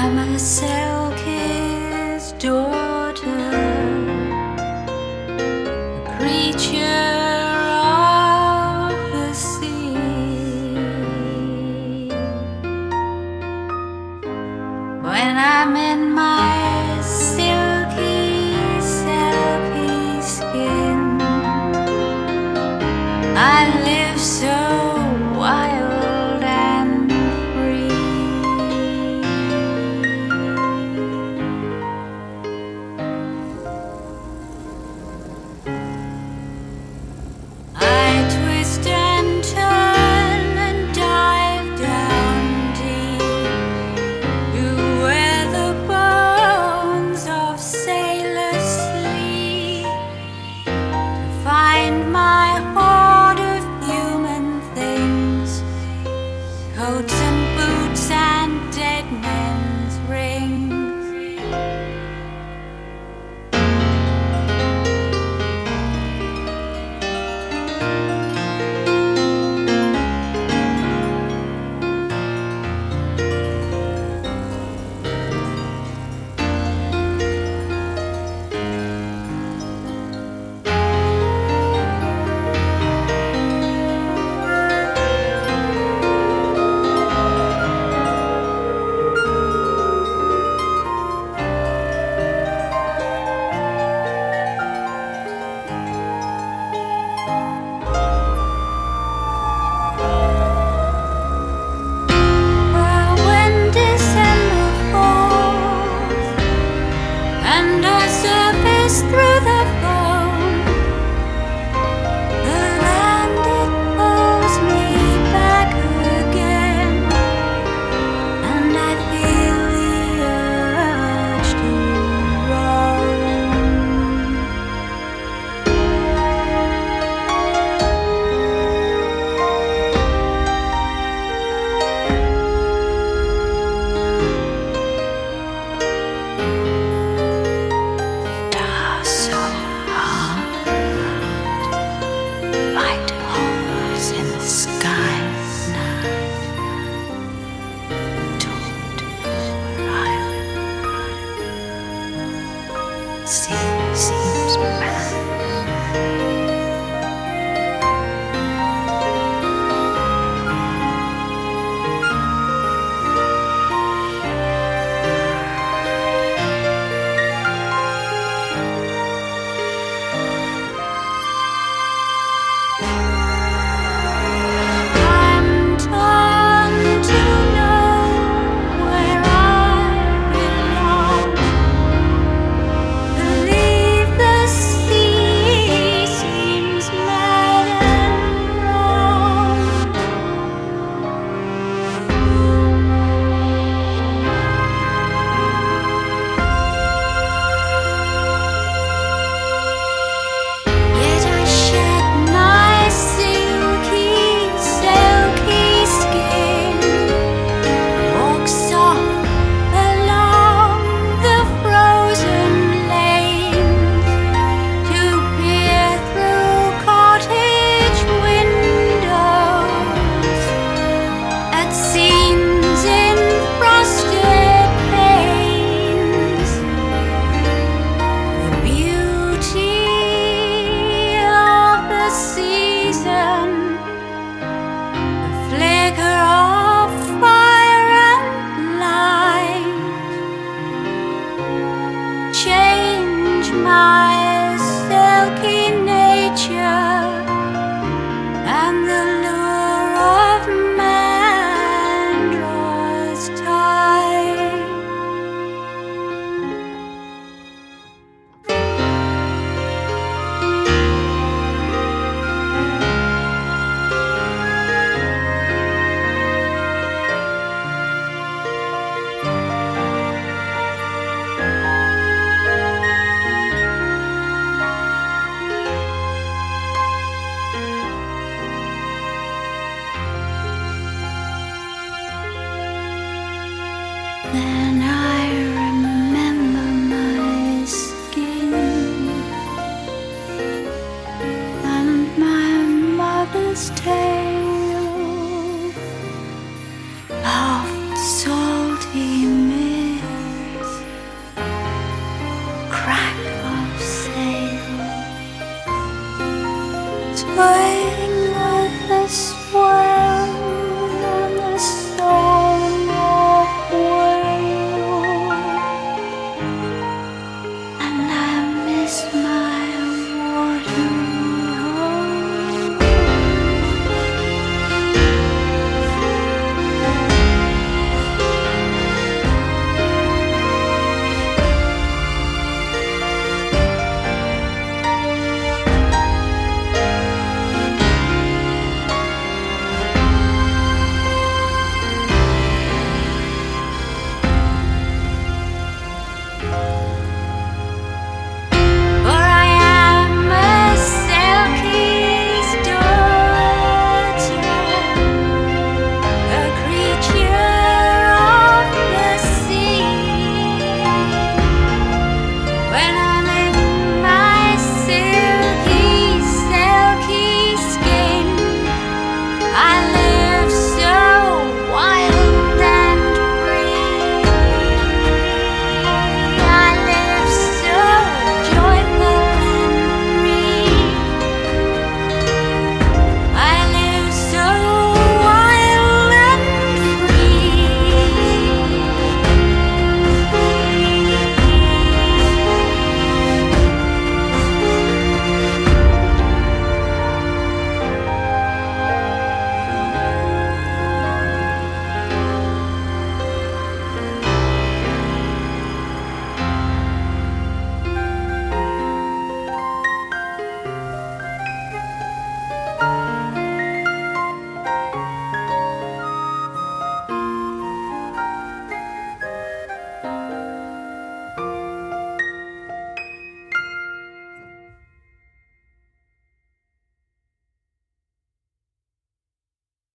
I'm a Selkirk's daughter, a creature of the sea. When I'm in my silky, silky skin, I live so wild and free. I twist and turn and dive down deep to where the bones of sailors sleep, to find my hoard of human things, coats and boots and dead men's rings. Through the foam, the land it pulls me back again, and I feel the urge to seems bad. I'm torn to know where I belong. Believe the sea seems mad and wrong. Yet I shed my silky, silky skin, walk soft along the frozen lanes, to peer through cottage windows at scenes in frosted panes. The beauty of the season, the flicker of fire and light, change my silky nature, and the lure of man draws tight. its way.